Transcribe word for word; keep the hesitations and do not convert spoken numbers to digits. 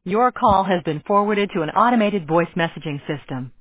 Your call has been forwarded to an automated voice messaging system.